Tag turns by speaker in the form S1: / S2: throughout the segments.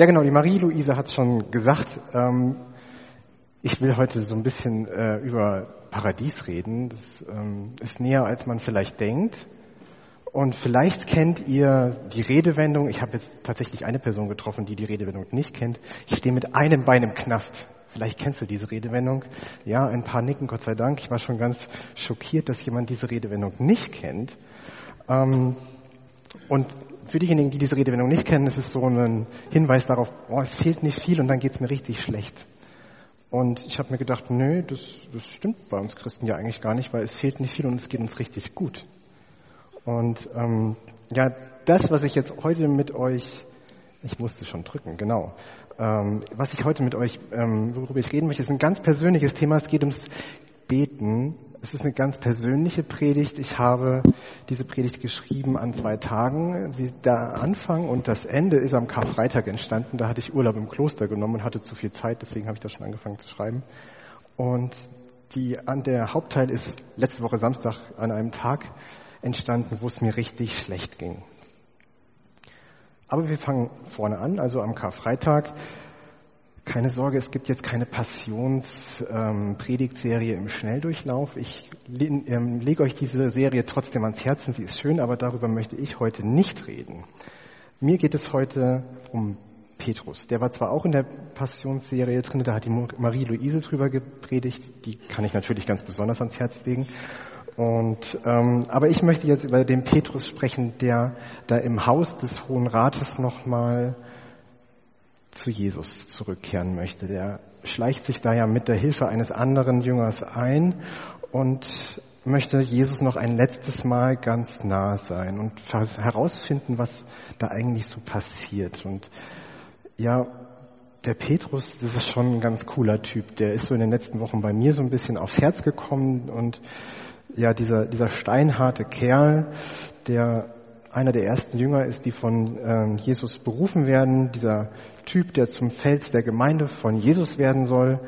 S1: Ja genau, die Marie-Luise hat es schon gesagt. Ich will heute so ein bisschen über Paradies reden. Das ist näher, als man vielleicht denkt. Und vielleicht kennt ihr die Redewendung, ich habe jetzt tatsächlich eine Person getroffen, die die Redewendung nicht kennt. Ich stehe mit einem Bein im Knast. Vielleicht kennst du diese Redewendung. Ja, ein paar nicken, Gott sei Dank. Ich war schon ganz schockiert, dass jemand diese Redewendung nicht kennt. Und für diejenigen, die diese Redewendung nicht kennen, ist es so ein Hinweis darauf, es fehlt nicht viel und dann geht's mir richtig schlecht. Und ich habe mir gedacht, nö, das stimmt bei uns Christen ja eigentlich gar nicht, weil es fehlt nicht viel und es geht uns richtig gut. Und das, was ich jetzt heute mit euch, ich musste schon drücken, genau, was ich heute mit euch, worüber ich reden möchte, ist ein ganz persönliches Thema. Es geht ums Beten. Es ist eine ganz persönliche Predigt. Ich habe diese Predigt geschrieben an 2 Tagen. Der Anfang und das Ende ist am Karfreitag entstanden. Da hatte ich Urlaub im Kloster genommen und hatte zu viel Zeit, deswegen habe ich das schon angefangen zu schreiben. Und der Hauptteil ist letzte Woche Samstag an einem Tag entstanden, wo es mir richtig schlecht ging. Aber wir fangen vorne an, also am Karfreitag. Keine Sorge, es gibt jetzt keine Passions-Predigtserie im Schnelldurchlauf. Ich lege euch diese Serie trotzdem ans Herzen. Sie ist schön, aber darüber möchte ich heute nicht reden. Mir geht es heute um Petrus. Der war zwar auch in der Passionsserie drin, da hat die Marie-Luise drüber gepredigt. Die kann ich natürlich ganz besonders ans Herz legen. Aber ich möchte jetzt über den Petrus sprechen, der da im Haus des Hohen Rates nochmal zu Jesus zurückkehren möchte. Der schleicht sich da ja mit der Hilfe eines anderen Jüngers ein und möchte Jesus noch ein letztes Mal ganz nah sein und herausfinden, was da eigentlich so passiert. Und ja, der Petrus, das ist schon ein ganz cooler Typ. Der ist so in den letzten Wochen bei mir so ein bisschen aufs Herz gekommen und ja, dieser steinharte Kerl, der einer der ersten Jünger ist, die von Jesus berufen werden, dieser Typ, der zum Fels der Gemeinde von Jesus werden soll.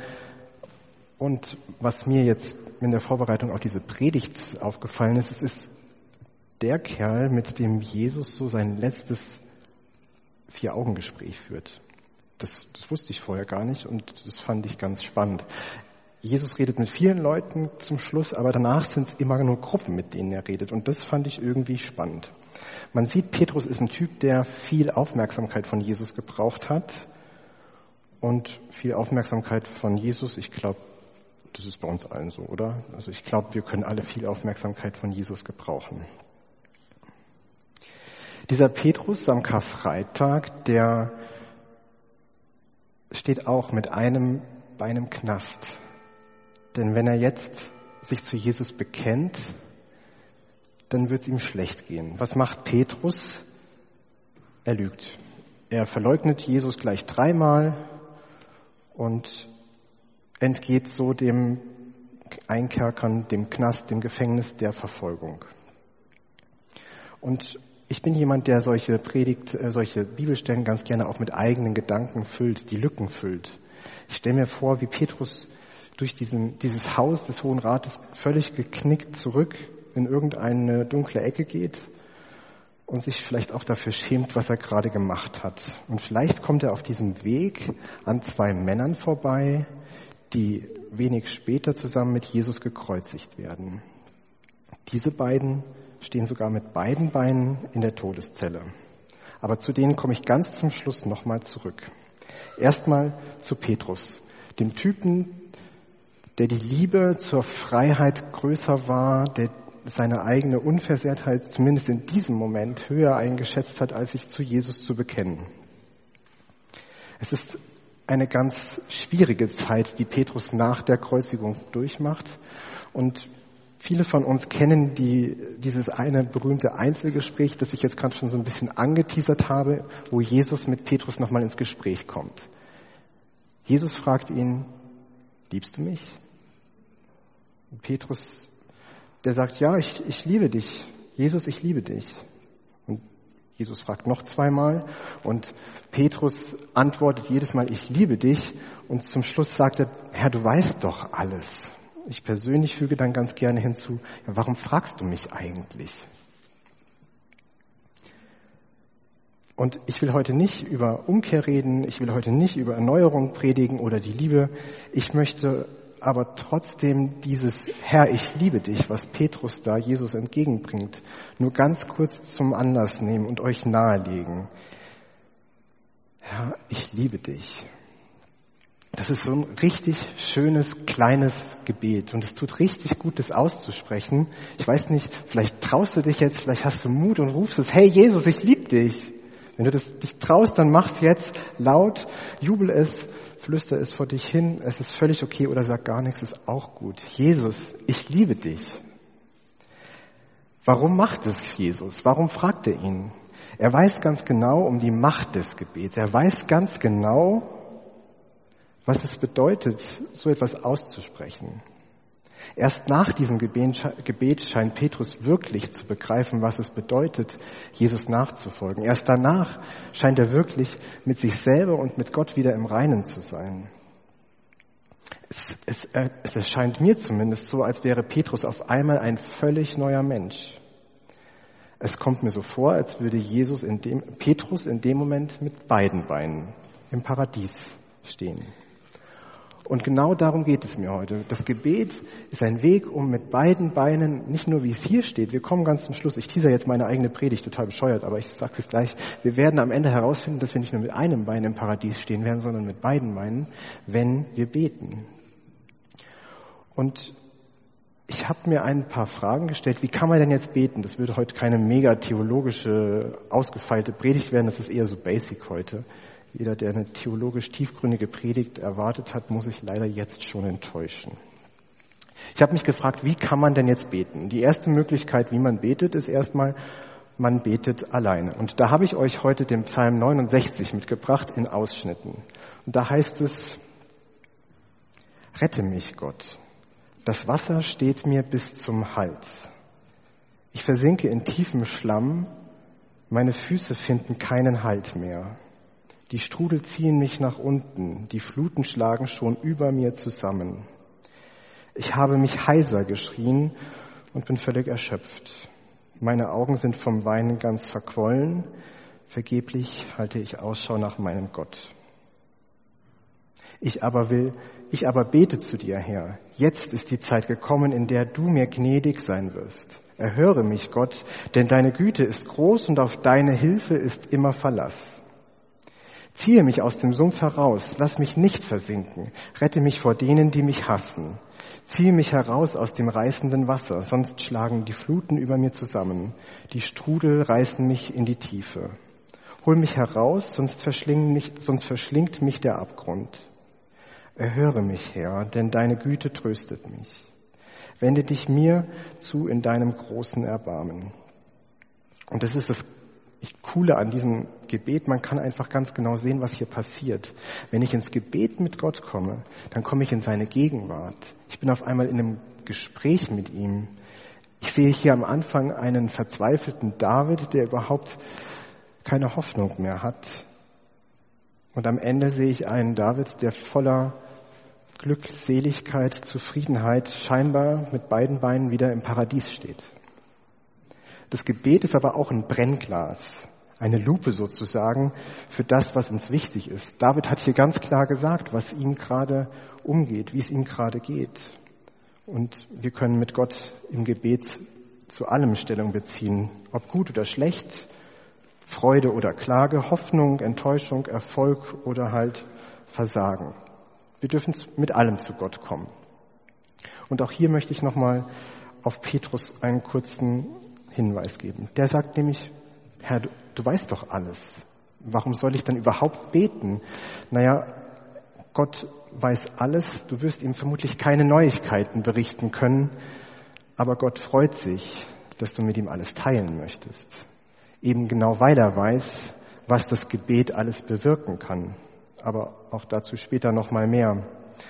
S1: Und was mir jetzt in der Vorbereitung auf diese Predigt aufgefallen ist, es ist der Kerl, mit dem Jesus so sein letztes 4-Augen-Gespräch führt. Das wusste ich vorher gar nicht und das fand ich ganz spannend. Jesus redet mit vielen Leuten zum Schluss, aber danach sind es immer nur Gruppen, mit denen er redet. Und das fand ich irgendwie spannend. Man sieht, Petrus ist ein Typ, der viel Aufmerksamkeit von Jesus gebraucht hat. Und viel Aufmerksamkeit von Jesus, ich glaube, das ist bei uns allen so, oder? Also ich glaube, wir können alle viel Aufmerksamkeit von Jesus gebrauchen. Dieser Petrus am Karfreitag, der steht auch mit einem Bein im Knast. Denn wenn er jetzt sich zu Jesus bekennt, dann wird es ihm schlecht gehen. Was macht Petrus? Er lügt. Er verleugnet Jesus gleich 3-mal und entgeht so dem Einkerkern, dem Knast, dem Gefängnis der Verfolgung. Und ich bin jemand, der solche Bibelstellen ganz gerne auch mit eigenen Gedanken füllt, die Lücken füllt. Ich stelle mir vor, wie Petrus durch dieses Haus des Hohen Rates völlig geknickt zurück in irgendeine dunkle Ecke geht und sich vielleicht auch dafür schämt, was er gerade gemacht hat. Und vielleicht kommt er auf diesem Weg an 2 Männern vorbei, die wenig später zusammen mit Jesus gekreuzigt werden. Diese beiden stehen sogar mit beiden Beinen in der Todeszelle. Aber zu denen komme ich ganz zum Schluss nochmal zurück. Erstmal zu Petrus, dem Typen, der die Liebe zur Freiheit größer war, der seine eigene Unversehrtheit zumindest in diesem Moment höher eingeschätzt hat, als sich zu Jesus zu bekennen. Es ist eine ganz schwierige Zeit, die Petrus nach der Kreuzigung durchmacht. Und viele von uns kennen dieses eine berühmte Einzelgespräch, das ich jetzt gerade schon so ein bisschen angeteasert habe, wo Jesus mit Petrus nochmal ins Gespräch kommt. Jesus fragt ihn, liebst du mich? Und Petrus, der sagt, ja, ich liebe dich. Jesus, ich liebe dich. Und Jesus fragt noch 2-mal und Petrus antwortet jedes Mal, ich liebe dich. Und zum Schluss sagt er, Herr, du weißt doch alles. Ich persönlich füge dann ganz gerne hinzu, ja, warum fragst du mich eigentlich? Und ich will heute nicht über Umkehr reden, ich will heute nicht über Erneuerung predigen oder die Liebe. Ich möchte aber trotzdem dieses Herr, ich liebe dich, was Petrus da Jesus entgegenbringt, nur ganz kurz zum Anlass nehmen und euch nahelegen. Herr, ich liebe dich. Das ist so ein richtig schönes, kleines Gebet und es tut richtig gut, das auszusprechen. Ich weiß nicht, vielleicht traust du dich jetzt, vielleicht hast du Mut und rufst es, hey Jesus, ich liebe dich. Wenn du dich traust, dann mach's jetzt laut, jubel es, flüster es vor dich hin, es ist völlig okay oder sag gar nichts, ist auch gut. Jesus, ich liebe dich. Warum macht es Jesus? Warum fragt er ihn? Er weiß ganz genau um die Macht des Gebets. Er weiß ganz genau, was es bedeutet, so etwas auszusprechen. Erst nach diesem Gebet scheint Petrus wirklich zu begreifen, was es bedeutet, Jesus nachzufolgen. Erst danach scheint er wirklich mit sich selber und mit Gott wieder im Reinen zu sein. Es erscheint mir zumindest so, als wäre Petrus auf einmal ein völlig neuer Mensch. Es kommt mir so vor, als würde Petrus in dem Moment mit beiden Beinen im Paradies stehen. Und genau darum geht es mir heute. Das Gebet ist ein Weg, um mit beiden Beinen, nicht nur wie es hier steht, wir kommen ganz zum Schluss, ich teaser jetzt meine eigene Predigt, total bescheuert, aber ich sage es gleich, wir werden am Ende herausfinden, dass wir nicht nur mit einem Bein im Paradies stehen werden, sondern mit beiden Beinen, wenn wir beten. Und ich habe mir ein paar Fragen gestellt, wie kann man denn jetzt beten? Das würde heute keine mega theologische, ausgefeilte Predigt werden, das ist eher so basic heute. Jeder, der eine theologisch tiefgründige Predigt erwartet hat, muss sich leider jetzt schon enttäuschen. Ich habe mich gefragt, wie kann man denn jetzt beten? Die erste Möglichkeit, wie man betet, ist erstmal, man betet alleine. Und da habe ich euch heute den Psalm 69 mitgebracht in Ausschnitten. Und da heißt es, rette mich, Gott. Das Wasser steht mir bis zum Hals. Ich versinke in tiefem Schlamm, meine Füße finden keinen Halt mehr. Die Strudel ziehen mich nach unten, die Fluten schlagen schon über mir zusammen. Ich habe mich heiser geschrien und bin völlig erschöpft. Meine Augen sind vom Weinen ganz verquollen, vergeblich halte ich Ausschau nach meinem Gott. Ich aber bete zu dir, Herr. Jetzt ist die Zeit gekommen, in der du mir gnädig sein wirst. Erhöre mich, Gott, denn deine Güte ist groß und auf deine Hilfe ist immer Verlass. Ziehe mich aus dem Sumpf heraus, lass mich nicht versinken, rette mich vor denen, die mich hassen. Ziehe mich heraus aus dem reißenden Wasser, sonst schlagen die Fluten über mir zusammen. Die Strudel reißen mich in die Tiefe. Hol mich heraus, sonst verschlingt mich der Abgrund. Erhöre mich, Herr, denn deine Güte tröstet mich. Wende dich mir zu in deinem großen Erbarmen. Und das ist das Coole an diesem Gebet, man kann einfach ganz genau sehen, was hier passiert. Wenn ich ins Gebet mit Gott komme, dann komme ich in seine Gegenwart. Ich bin auf einmal in einem Gespräch mit ihm. Ich sehe hier am Anfang einen verzweifelten David, der überhaupt keine Hoffnung mehr hat. Und am Ende sehe ich einen David, der voller Glückseligkeit, Zufriedenheit scheinbar mit beiden Beinen wieder im Paradies steht. Das Gebet ist aber auch ein Brennglas, eine Lupe sozusagen für das, was uns wichtig ist. David hat hier ganz klar gesagt, was ihm gerade umgeht, wie es ihm gerade geht. Und wir können mit Gott im Gebet zu allem Stellung beziehen, ob gut oder schlecht, Freude oder Klage, Hoffnung, Enttäuschung, Erfolg oder halt Versagen. Wir dürfen mit allem zu Gott kommen. Und auch hier möchte ich nochmal auf Petrus einen kurzen Hinweis geben. Der sagt nämlich, Herr, du weißt doch alles. Warum soll ich dann überhaupt beten? Naja, Gott weiß alles. Du wirst ihm vermutlich keine Neuigkeiten berichten können. Aber Gott freut sich, dass du mit ihm alles teilen möchtest. Eben genau weil er weiß, was das Gebet alles bewirken kann. Aber auch dazu später noch mal mehr.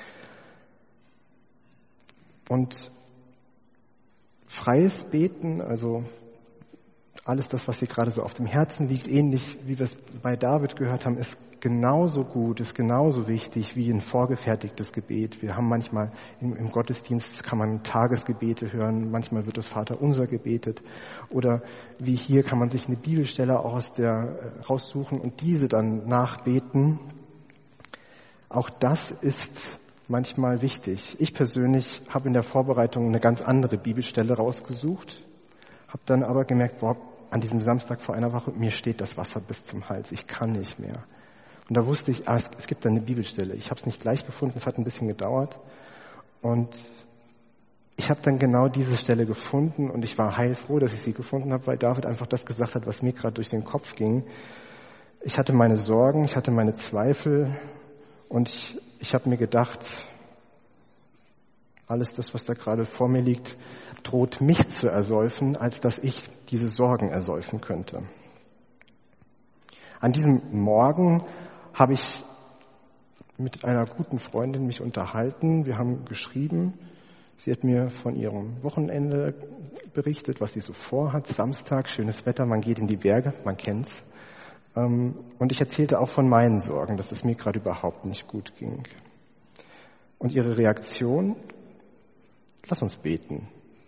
S1: Und freies Beten, also alles das, was hier gerade so auf dem Herzen liegt, ähnlich wie wir es bei David gehört haben, ist genauso gut, ist genauso wichtig wie ein vorgefertigtes Gebet. Wir haben manchmal im Gottesdienst kann man Tagesgebete hören, manchmal wird das Vaterunser gebetet. Oder wie hier kann man sich eine Bibelstelle raussuchen und diese dann nachbeten. Auch das ist manchmal wichtig. Ich persönlich habe in der Vorbereitung eine ganz andere Bibelstelle rausgesucht, habe dann aber gemerkt, an diesem Samstag vor einer Woche, mir steht das Wasser bis zum Hals, ich kann nicht mehr. Und da wusste ich, es gibt da eine Bibelstelle. Ich habe es nicht gleich gefunden, es hat ein bisschen gedauert. Und ich habe dann genau diese Stelle gefunden und ich war heilfroh, dass ich sie gefunden habe, weil David einfach das gesagt hat, was mir gerade durch den Kopf ging. Ich hatte meine Sorgen, ich hatte meine Zweifel und ich habe mir gedacht, alles das, was da gerade vor mir liegt, droht mich zu ersäufen, als dass ich diese Sorgen ersäufen könnte. An diesem Morgen habe ich mit einer guten Freundin mich unterhalten. Wir haben geschrieben. Sie hat mir von ihrem Wochenende berichtet, was sie so vorhat. Samstag, schönes Wetter, man geht in die Berge, man kennt's. Und ich erzählte auch von meinen Sorgen, dass es mir gerade überhaupt nicht gut ging. Und ihre Reaktion: Lass uns beten.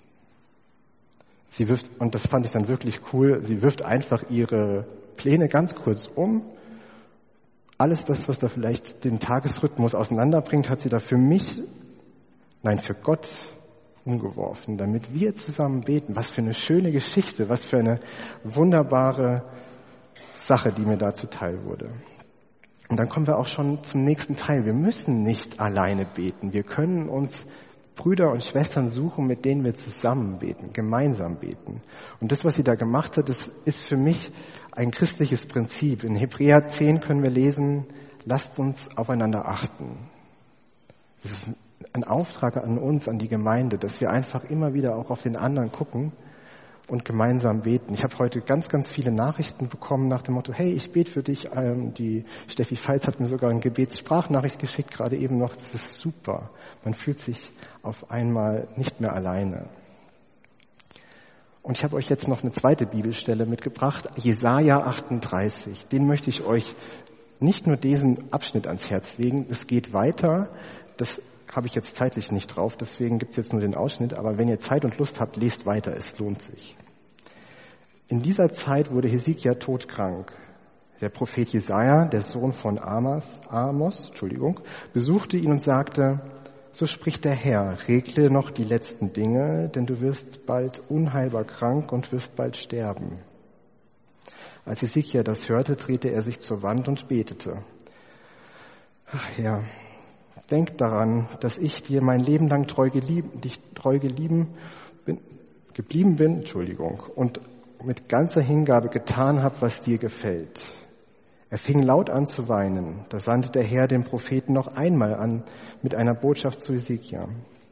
S1: Sie wirft, und das fand ich dann wirklich cool, sie wirft einfach ihre Pläne ganz kurz um. Alles das, was da vielleicht den Tagesrhythmus auseinanderbringt, hat sie da für Gott umgeworfen, damit wir zusammen beten. Was für eine schöne Geschichte, was für eine wunderbare Sache, die mir da zuteil wurde. Und dann kommen wir auch schon zum nächsten Teil. Wir müssen nicht alleine beten. Wir können uns Brüder und Schwestern suchen, mit denen wir zusammen beten, gemeinsam beten. Und das, was sie da gemacht hat, das ist für mich ein christliches Prinzip. In Hebräer 10 können wir lesen, lasst uns aufeinander achten. Das ist ein Auftrag an uns, an die Gemeinde, dass wir einfach immer wieder auch auf den anderen gucken und gemeinsam beten. Ich habe heute ganz, ganz viele Nachrichten bekommen nach dem Motto, hey, ich bete für dich. Die Steffi Feitz hat mir sogar eine Gebetssprachnachricht geschickt, gerade eben noch. Das ist super. Man fühlt sich auf einmal nicht mehr alleine. Und ich habe euch jetzt noch eine zweite Bibelstelle mitgebracht, Jesaja 38. Den möchte ich euch nicht nur diesen Abschnitt ans Herz legen, es geht weiter. Das habe ich jetzt zeitlich nicht drauf, deswegen gibt es jetzt nur den Ausschnitt. Aber wenn ihr Zeit und Lust habt, lest weiter, es lohnt sich. In dieser Zeit wurde Hesekia todkrank. Der Prophet Jesaja, der Sohn von Amos, besuchte ihn und sagte: So spricht der Herr, regle noch die letzten Dinge, denn du wirst bald unheilbar krank und wirst bald sterben. Als Hesekia das hörte, drehte er sich zur Wand und betete: Ach Herr, denk daran, dass ich dir mein Leben lang treu geblieben bin, und mit ganzer Hingabe getan habe, was dir gefällt. Er fing laut an zu weinen. Da sandte der Herr den Propheten noch einmal an mit einer Botschaft zu Hesekia.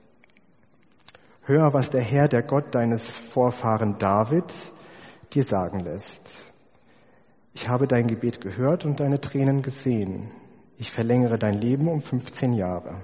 S1: Hör, was der Herr, der Gott deines Vorfahren David, dir sagen lässt. Ich habe dein Gebet gehört und deine Tränen gesehen. Ich verlängere dein Leben um 15 Jahre.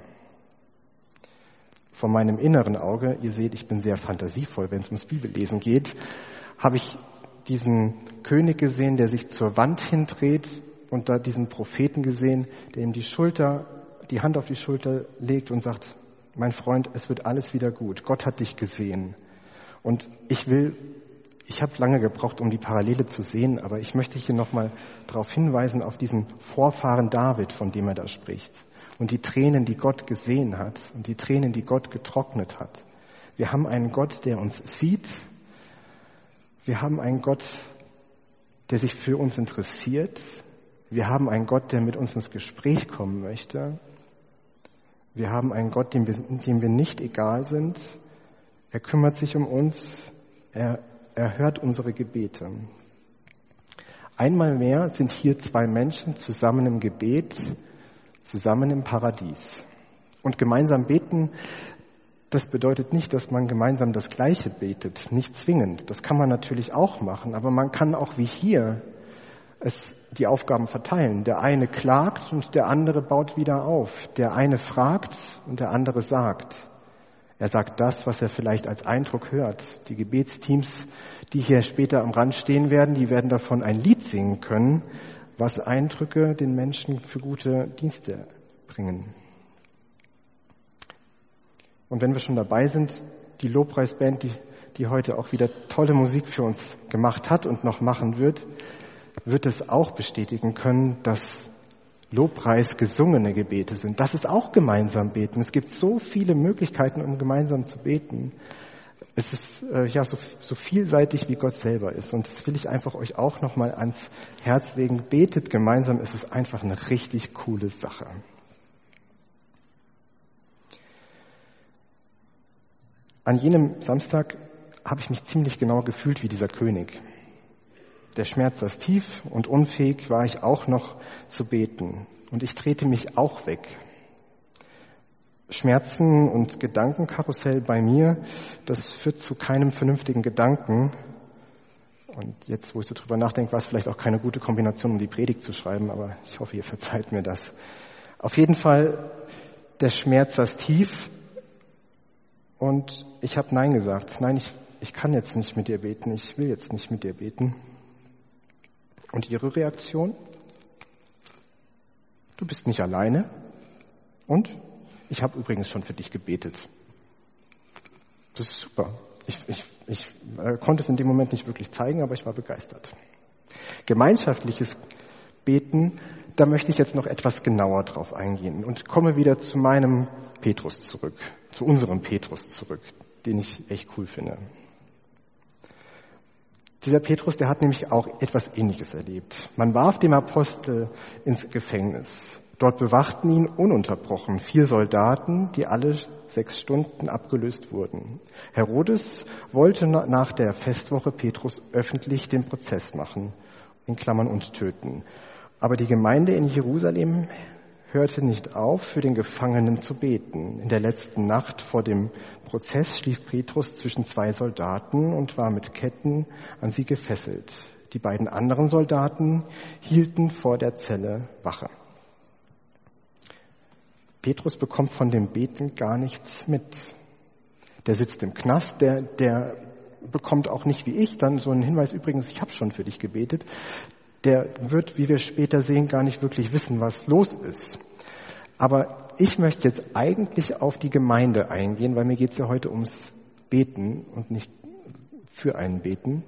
S1: Vor meinem inneren Auge, ihr seht, ich bin sehr fantasievoll, wenn es ums Bibellesen geht, habe ich diesen König gesehen, der sich zur Wand hindreht, und da diesen Propheten gesehen, der ihm die Hand auf die Schulter legt und sagt: Mein Freund, es wird alles wieder gut. Gott hat dich gesehen. Und ich habe lange gebraucht, um die Parallele zu sehen, aber ich möchte hier nochmal darauf hinweisen, auf diesen Vorfahren David, von dem er da spricht. Und die Tränen, die Gott gesehen hat und die Tränen, die Gott getrocknet hat. Wir haben einen Gott, der uns sieht. Wir haben einen Gott, der sich für uns interessiert. Wir haben einen Gott, der mit uns ins Gespräch kommen möchte. Wir haben einen Gott, dem wir nicht egal sind. Er kümmert sich um uns. Er hört unsere Gebete. Einmal mehr sind hier zwei Menschen zusammen im Gebet, zusammen im Paradies. Und gemeinsam beten, das bedeutet nicht, dass man gemeinsam das Gleiche betet, nicht zwingend. Das kann man natürlich auch machen, aber man kann auch wie hier die Aufgaben verteilen. Der eine klagt und der andere baut wieder auf. Der eine fragt und der andere sagt. Er sagt das, was er vielleicht als Eindruck hört. Die Gebetsteams, die hier später am Rand stehen werden, die werden davon ein Lied singen können, was Eindrücke den Menschen für gute Dienste bringen. Und wenn wir schon dabei sind, die Lobpreisband, die heute auch wieder tolle Musik für uns gemacht hat und noch machen wird es auch bestätigen können, dass Lobpreis gesungene Gebete sind. Das ist auch gemeinsam beten. Es gibt so viele Möglichkeiten, um gemeinsam zu beten. Es ist so vielseitig, wie Gott selber ist. Und das will ich einfach euch auch nochmal ans Herz legen. Betet gemeinsam, es ist einfach eine richtig coole Sache. An jenem Samstag habe ich mich ziemlich genau gefühlt wie dieser König. Der Schmerz saß tief und unfähig war ich auch noch zu beten. Und ich drehte mich auch weg. Schmerzen und Gedankenkarussell bei mir, das führt zu keinem vernünftigen Gedanken. Und jetzt, wo ich so drüber nachdenke, war es vielleicht auch keine gute Kombination, um die Predigt zu schreiben, aber ich hoffe, ihr verzeiht mir das. Auf jeden Fall, der Schmerz saß tief und ich habe Nein gesagt. Nein, ich kann jetzt nicht mit dir beten, ich will jetzt nicht mit dir beten. Und ihre Reaktion? Du bist nicht alleine und ich habe übrigens schon für dich gebetet. Das ist super. Ich konnte es in dem Moment nicht wirklich zeigen, aber ich war begeistert. Gemeinschaftliches Beten, da möchte ich jetzt noch etwas genauer drauf eingehen und komme wieder zu meinem Petrus zurück, zu unserem Petrus zurück, den ich echt cool finde. Dieser Petrus, der hat nämlich auch etwas Ähnliches erlebt. Man warf dem Apostel ins Gefängnis. Dort bewachten ihn ununterbrochen 4 Soldaten, die alle 6 Stunden abgelöst wurden. Herodes wollte nach der Festwoche Petrus öffentlich den Prozess machen, in Klammern und töten. Aber die Gemeinde in Jerusalem hörte nicht auf, für den Gefangenen zu beten. In der letzten Nacht vor dem Prozess schlief Petrus zwischen 2 Soldaten und war mit Ketten an sie gefesselt. Die beiden anderen Soldaten hielten vor der Zelle Wache. Petrus bekommt von dem Beten gar nichts mit. Der sitzt im Knast, der bekommt auch nicht wie ich dann so einen Hinweis, übrigens, ich habe schon für dich gebetet. Der wird, wie wir später sehen, gar nicht wirklich wissen, was los ist. Aber ich möchte jetzt eigentlich auf die Gemeinde eingehen, weil mir geht es ja heute ums Beten und nicht für einen Beten.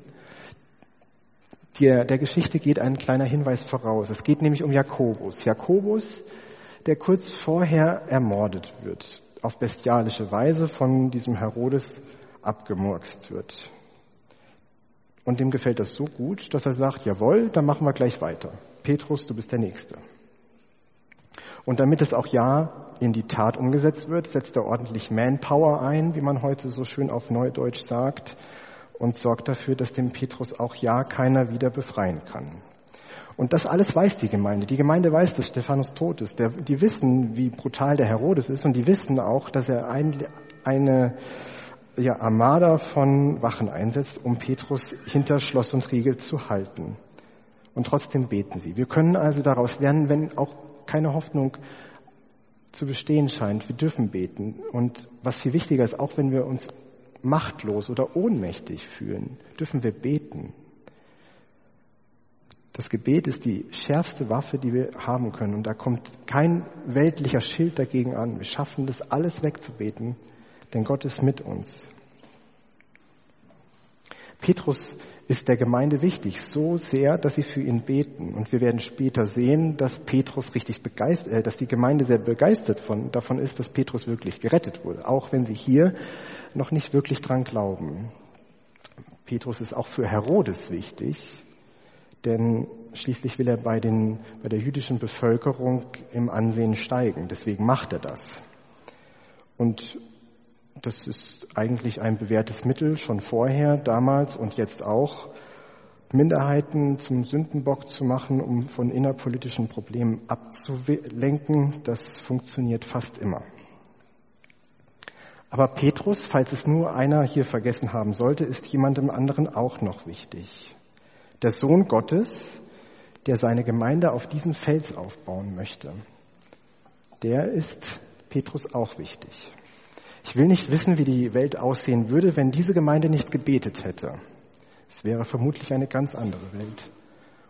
S1: Der Geschichte geht ein kleiner Hinweis voraus. Es geht nämlich um Jakobus. Jakobus, der kurz vorher ermordet wird, auf bestialische Weise von diesem Herodes abgemurkst wird. Und dem gefällt das so gut, dass er sagt, jawohl, dann machen wir gleich weiter. Petrus, du bist der Nächste. Und damit es auch in die Tat umgesetzt wird, setzt er ordentlich Manpower ein, wie man heute so schön auf Neudeutsch sagt, und sorgt dafür, dass dem Petrus auch keiner wieder befreien kann. Und das alles weiß die Gemeinde. Die Gemeinde weiß, dass Stephanus tot ist. Die wissen, wie brutal der Herodes ist, und die wissen auch, dass er eine Armada von Wachen einsetzt, um Petrus hinter Schloss und Riegel zu halten. Und trotzdem beten sie. Wir können also daraus lernen, wenn auch keine Hoffnung zu bestehen scheint, wir dürfen beten. Und was viel wichtiger ist, auch wenn wir uns machtlos oder ohnmächtig fühlen, dürfen wir beten. Das Gebet ist die schärfste Waffe, die wir haben können. Und da kommt kein weltlicher Schild dagegen an. Wir schaffen das alles wegzubeten, denn Gott ist mit uns. Petrus ist der Gemeinde wichtig, so sehr, dass sie für ihn beten. Und wir werden später sehen, dass Petrus dass die Gemeinde sehr begeistert davon ist, dass Petrus wirklich gerettet wurde, auch wenn sie hier noch nicht wirklich dran glauben. Petrus ist auch für Herodes wichtig, denn schließlich will er bei der jüdischen Bevölkerung im Ansehen steigen. Deswegen macht er das. Und das ist eigentlich ein bewährtes Mittel, schon vorher, damals und jetzt auch, Minderheiten zum Sündenbock zu machen, um von innerpolitischen Problemen abzulenken. Das funktioniert fast immer. Aber Petrus, falls es nur einer hier vergessen haben sollte, ist jemandem anderen auch noch wichtig. Der Sohn Gottes, der seine Gemeinde auf diesen Fels aufbauen möchte, der ist Petrus auch wichtig. Ich will nicht wissen, wie die Welt aussehen würde, wenn diese Gemeinde nicht gebetet hätte. Es wäre vermutlich eine ganz andere Welt.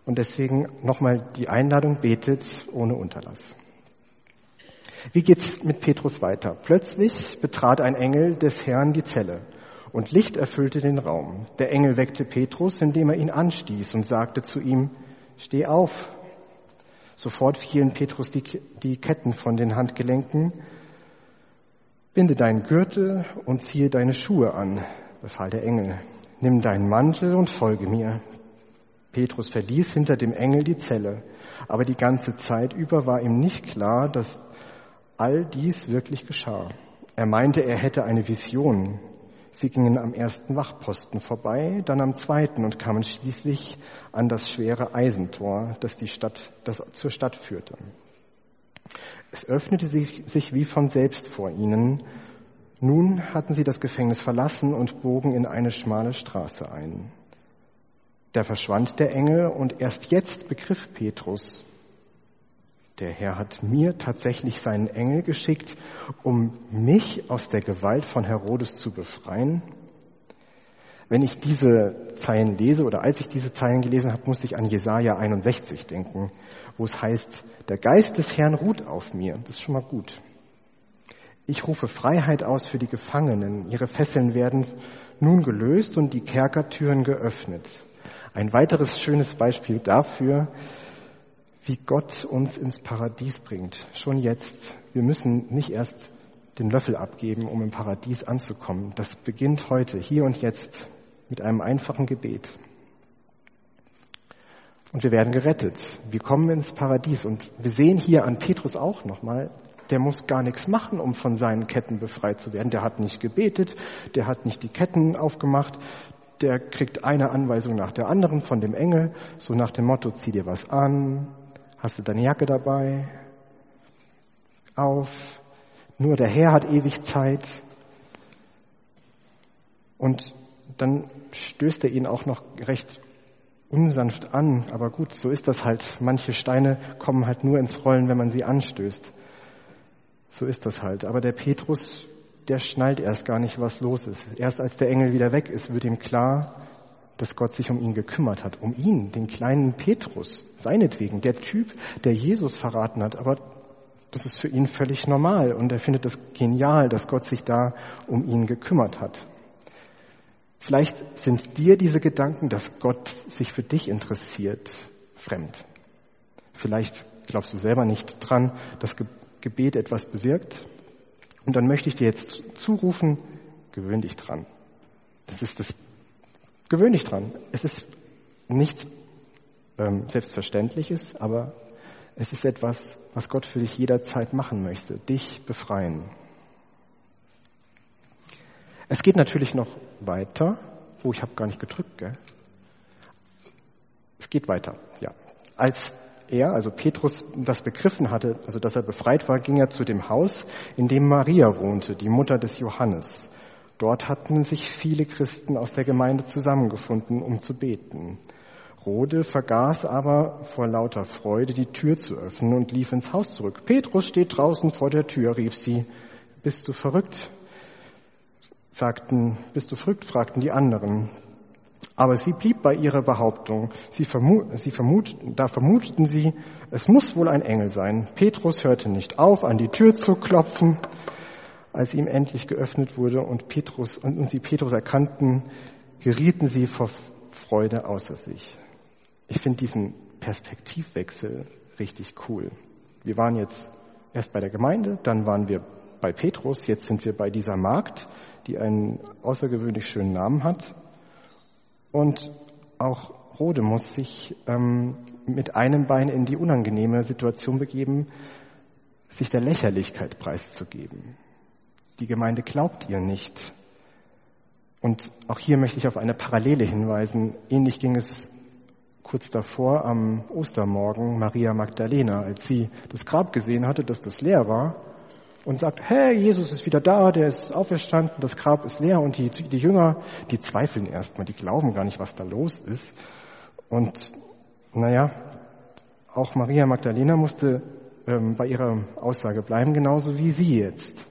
S1: Und deswegen nochmal die Einladung, betet ohne Unterlass. Wie geht's mit Petrus weiter? Plötzlich betrat ein Engel des Herrn die Zelle und Licht erfüllte den Raum. Der Engel weckte Petrus, indem er ihn anstieß und sagte zu ihm, steh auf. Sofort fielen Petrus die Ketten von den Handgelenken. Binde deinen Gürtel und ziehe deine Schuhe an, befahl der Engel. Nimm deinen Mantel und folge mir. Petrus verließ hinter dem Engel die Zelle, aber die ganze Zeit über war ihm nicht klar, dass all dies wirklich geschah. Er meinte, er hätte eine Vision. Sie gingen am ersten Wachposten vorbei, dann am zweiten und kamen schließlich an das schwere Eisentor, das zur Stadt führte. Es öffnete sich wie von selbst vor ihnen. Nun hatten sie das Gefängnis verlassen und bogen in eine schmale Straße ein. Da verschwand der Engel und erst jetzt begriff Petrus, der Herr hat mir tatsächlich seinen Engel geschickt, um mich aus der Gewalt von Herodes zu befreien. Wenn ich diese Zeilen lese oder als ich diese Zeilen gelesen habe, musste ich an Jesaja 61 denken, wo es heißt, der Geist des Herrn ruht auf mir. Das ist schon mal gut. Ich rufe Freiheit aus für die Gefangenen. Ihre Fesseln werden nun gelöst und die Kerkertüren geöffnet. Ein weiteres schönes Beispiel dafür, wie Gott uns ins Paradies bringt. Schon jetzt. Wir müssen nicht erst den Löffel abgeben, um im Paradies anzukommen. Das beginnt heute, hier und jetzt, mit einem einfachen Gebet. Und wir werden gerettet. Wir kommen ins Paradies. Und wir sehen hier an Petrus auch nochmal, der muss gar nichts machen, um von seinen Ketten befreit zu werden. Der hat nicht gebetet, der hat nicht die Ketten aufgemacht, der kriegt eine Anweisung nach der anderen von dem Engel, so nach dem Motto, zieh dir was an, hast du deine Jacke dabei, auf, nur der Herr hat ewig Zeit. Und dann stößt er ihn auch noch recht unsanft an, aber gut, so ist das halt. Manche Steine kommen halt nur ins Rollen, wenn man sie anstößt. So ist das halt. Aber der Petrus, der schnallt erst gar nicht, was los ist. Erst als der Engel wieder weg ist, wird ihm klar, dass Gott sich um ihn gekümmert hat. Um ihn, den kleinen Petrus, seinetwegen, der Typ, der Jesus verraten hat. Aber das ist für ihn völlig normal und er findet es genial, dass Gott sich da um ihn gekümmert hat. Vielleicht sind dir diese Gedanken, dass Gott sich für dich interessiert, fremd. Vielleicht glaubst du selber nicht dran, dass Gebet etwas bewirkt. Und dann möchte ich dir jetzt zurufen, gewöhn dich dran. Gewöhn dich dran. Es ist nichts Selbstverständliches, aber es ist etwas, was Gott für dich jederzeit machen möchte, dich befreien. Es geht natürlich noch weiter. Oh, ich habe gar nicht gedrückt, gell? Es geht weiter, ja. Als er, also Petrus, das begriffen hatte, also dass er befreit war, ging er zu dem Haus, in dem Maria wohnte, die Mutter des Johannes. Dort hatten sich viele Christen aus der Gemeinde zusammengefunden, um zu beten. Rode vergaß aber vor lauter Freude, die Tür zu öffnen und lief ins Haus zurück. Petrus steht draußen vor der Tür, rief sie. Bist du verrückt? Fragten die anderen. Aber sie blieb bei ihrer Behauptung. Da vermuteten sie, es muss wohl ein Engel sein. Petrus hörte nicht auf, an die Tür zu klopfen. Als ihm endlich geöffnet wurde und sie Petrus erkannten, gerieten sie vor Freude außer sich. Ich finde diesen Perspektivwechsel richtig cool. Wir waren jetzt erst bei der Gemeinde, dann waren wir bei Petrus, jetzt sind wir bei dieser Magd, die einen außergewöhnlich schönen Namen hat. Und auch Rode muss sich mit einem Bein in die unangenehme Situation begeben, sich der Lächerlichkeit preiszugeben. Die Gemeinde glaubt ihr nicht. Und auch hier möchte ich auf eine Parallele hinweisen. Ähnlich ging es kurz davor am Ostermorgen Maria Magdalena, als sie das Grab gesehen hatte, dass das leer war und sagt, hey, Jesus ist wieder da, der ist auferstanden, das Grab ist leer und die Jünger, die zweifeln erstmal, die glauben gar nicht, was da los ist. Und auch Maria Magdalena musste bei ihrer Aussage bleiben, genauso wie sie jetzt.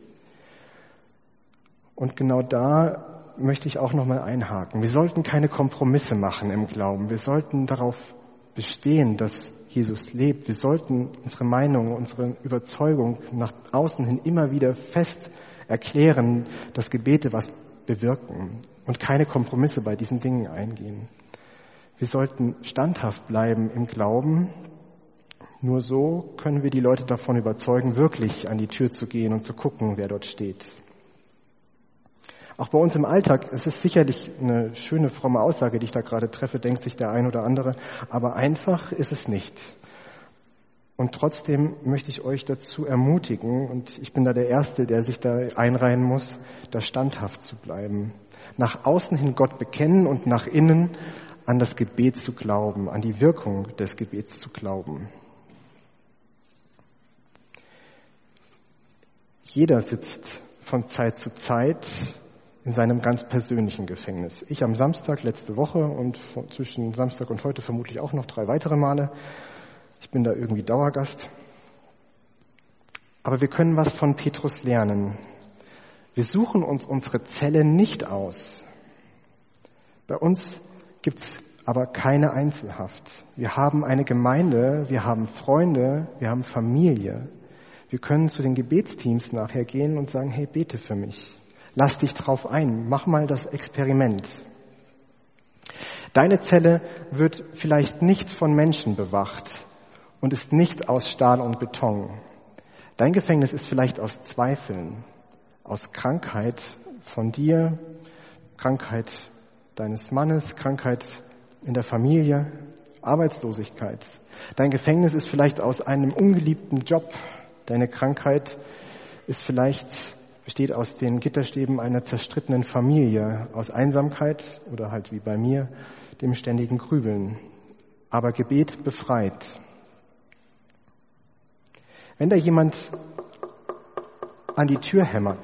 S1: Und genau da möchte ich auch nochmal einhaken. Wir sollten keine Kompromisse machen im Glauben. Wir sollten darauf bestehen, dass Jesus lebt. Wir sollten unsere Meinung, unsere Überzeugung nach außen hin immer wieder fest erklären, dass Gebete was bewirken und keine Kompromisse bei diesen Dingen eingehen. Wir sollten standhaft bleiben im Glauben. Nur so können wir die Leute davon überzeugen, wirklich an die Tür zu gehen und zu gucken, wer dort steht. Auch bei uns im Alltag, es ist sicherlich eine schöne, fromme Aussage, die ich da gerade treffe, denkt sich der ein oder andere, aber einfach ist es nicht. Und trotzdem möchte ich euch dazu ermutigen, und ich bin da der Erste, der sich da einreihen muss, da standhaft zu bleiben. Nach außen hin Gott bekennen und nach innen an das Gebet zu glauben, an die Wirkung des Gebets zu glauben. Jeder sitzt von Zeit zu Zeit in seinem ganz persönlichen Gefängnis. Ich am Samstag letzte Woche und zwischen Samstag und heute vermutlich auch noch 3 weitere Male. Ich bin da irgendwie Dauergast. Aber wir können was von Petrus lernen. Wir suchen uns unsere Zelle nicht aus. Bei uns gibt's aber keine Einzelhaft. Wir haben eine Gemeinde, wir haben Freunde, wir haben Familie. Wir können zu den Gebetsteams nachher gehen und sagen, hey, bete für mich. Lass dich drauf ein. Mach mal das Experiment. Deine Zelle wird vielleicht nicht von Menschen bewacht und ist nicht aus Stahl und Beton. Dein Gefängnis ist vielleicht aus Zweifeln, aus Krankheit von dir, Krankheit deines Mannes, Krankheit in der Familie, Arbeitslosigkeit. Dein Gefängnis ist vielleicht aus einem ungeliebten Job. Deine Krankheit besteht aus den Gitterstäben einer zerstrittenen Familie, aus Einsamkeit oder halt wie bei mir, dem ständigen Grübeln. Aber Gebet befreit. Wenn da jemand an die Tür hämmert,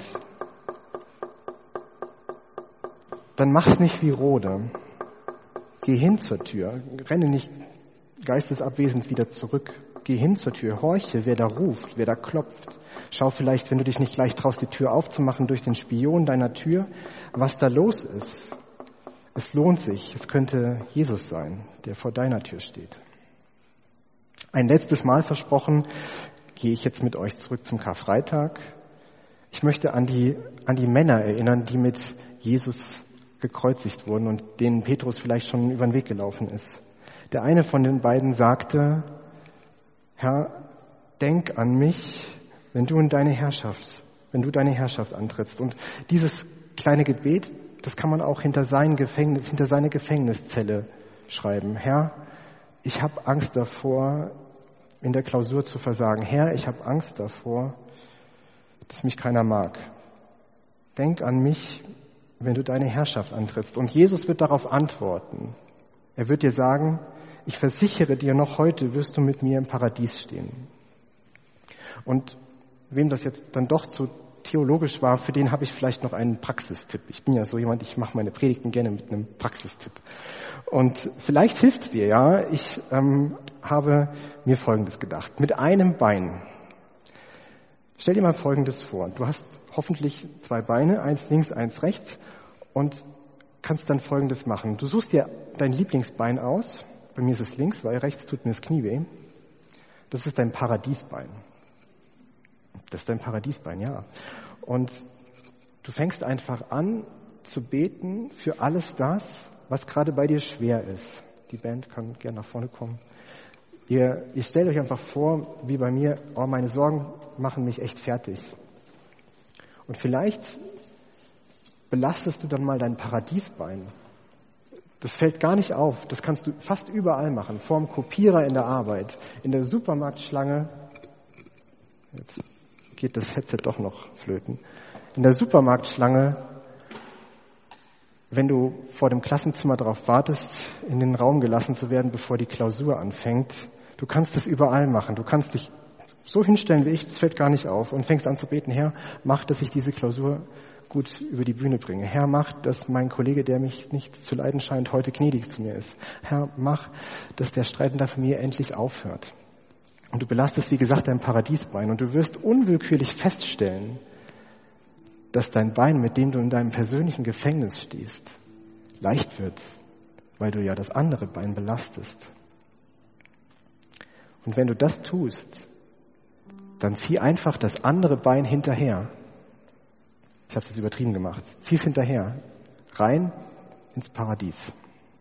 S1: dann mach's nicht wie Rode. Geh hin zur Tür, renne nicht geistesabwesend wieder zurück. Geh hin zur Tür, horche, wer da ruft, wer da klopft. Schau vielleicht, wenn du dich nicht gleich traust, die Tür aufzumachen durch den Spion deiner Tür, was da los ist. Es lohnt sich, es könnte Jesus sein, der vor deiner Tür steht. Ein letztes Mal versprochen, gehe ich jetzt mit euch zurück zum Karfreitag. Ich möchte an die Männer erinnern, die mit Jesus gekreuzigt wurden und denen Petrus vielleicht schon über den Weg gelaufen ist. Der eine von den beiden sagte, Herr, denk an mich, wenn du deine Herrschaft antrittst. Und dieses kleine Gebet, das kann man auch hinter seine Gefängniszelle schreiben. Herr, ich habe Angst davor, in der Klausur zu versagen. Herr, ich habe Angst davor, dass mich keiner mag. Denk an mich, wenn du deine Herrschaft antrittst. Und Jesus wird darauf antworten. Er wird dir sagen, ich versichere dir, noch heute wirst du mit mir im Paradies stehen. Und wem das jetzt dann doch zu theologisch war, für den habe ich vielleicht noch einen Praxistipp. Ich bin ja so jemand, ich mache meine Predigten gerne mit einem Praxistipp. Und vielleicht hilft dir, ja. Ich habe mir Folgendes gedacht. Mit einem Bein. Stell dir mal Folgendes vor. Du hast hoffentlich 2 Beine, eins links, eins rechts und kannst dann Folgendes machen. Du suchst dir dein Lieblingsbein aus. Bei mir ist es links, weil rechts tut mir das Knie weh. Das ist dein Paradiesbein. Das ist dein Paradiesbein, ja. Und du fängst einfach an zu beten für alles das, was gerade bei dir schwer ist. Die Band kann gerne nach vorne kommen. Ihr stellt euch einfach vor, wie bei mir, oh, meine Sorgen machen mich echt fertig. Und vielleicht belastest du dann mal dein Paradiesbein. Das fällt gar nicht auf. Das kannst du fast überall machen. Vorm Kopierer in der Arbeit, in der Supermarktschlange. Jetzt geht das Headset doch noch flöten. In der Supermarktschlange, wenn du vor dem Klassenzimmer darauf wartest, in den Raum gelassen zu werden, bevor die Klausur anfängt. Du kannst es überall machen. Du kannst dich so hinstellen wie ich, das fällt gar nicht auf und fängst an zu beten, Herr, mach, dass ich diese Klausur gut über die Bühne bringe. Herr, mach, dass mein Kollege, der mich nicht zu leiden scheint, heute gnädig zu mir ist. Herr, mach, dass der Streit in der Familie endlich aufhört. Und du belastest, wie gesagt, dein Paradiesbein und du wirst unwillkürlich feststellen, dass dein Bein, mit dem du in deinem persönlichen Gefängnis stehst, leicht wird, weil du ja das andere Bein belastest. Und wenn du das tust, dann zieh einfach das andere Bein hinterher. Ich habe es jetzt übertrieben gemacht. Zieh es hinterher. Rein ins Paradies.